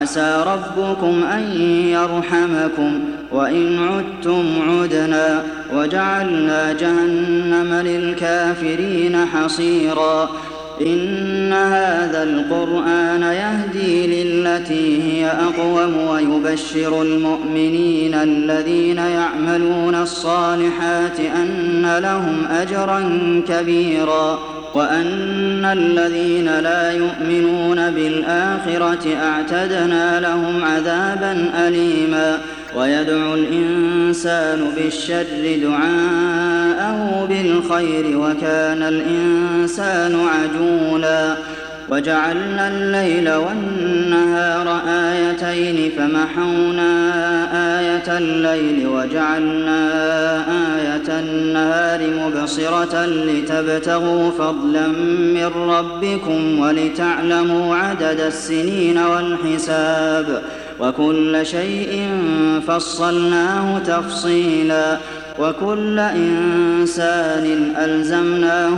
عسى ربكم أن يرحمكم وإن عدتم عدنا وجعلنا جهنم للكافرين حصيرا إن هذا القرآن يهدي للتي هي أقوم ويبشر المؤمنين الذين يعملون الصالحات أن لهم أجرا كبيرا وأن الذين لا يؤمنون بالآخرة أعتدنا لهم عذابا أليما ويدعو الإنسان بالشر دعاءه بالخير وكان الإنسان عجولا وجعلنا الليل والنهار آيتين فمحونا آية الليل وجعلنا آية النهار مبصرة لتبتغوا فضلا من ربكم ولتعلموا عدد السنين والحساب وكل شيء فصلناه تفصيلا وكل إنسان ألزمناه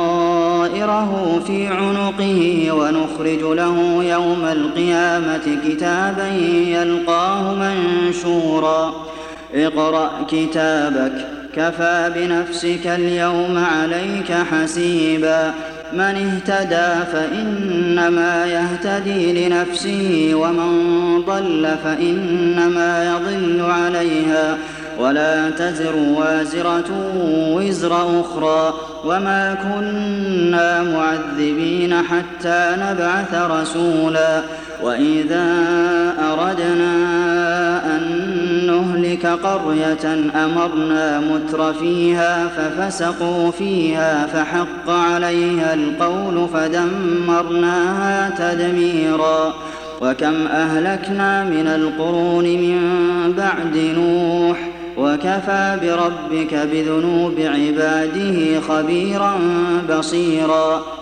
طائره في عنقه ونخرج له يوم القيامة كتابا يلقاه منشورا اقرأ كتابك كفى بنفسك اليوم عليك حسيبا من اهتدى فإنما يهتدي لنفسه ومن ضل فإنما يضل عليها ولا تزر وازرة وزر أخرى وما كنا معذبين حتى نبعث رسولا وإذا أردنا أن نهلك قرية أمرنا متر فيها ففسقوا فيها فحق عليها القول فدمرناها تدميرا وكم أهلكنا من القرون من بعد نوح وكفى بربك بذنوب عباده خبيرا بصيرا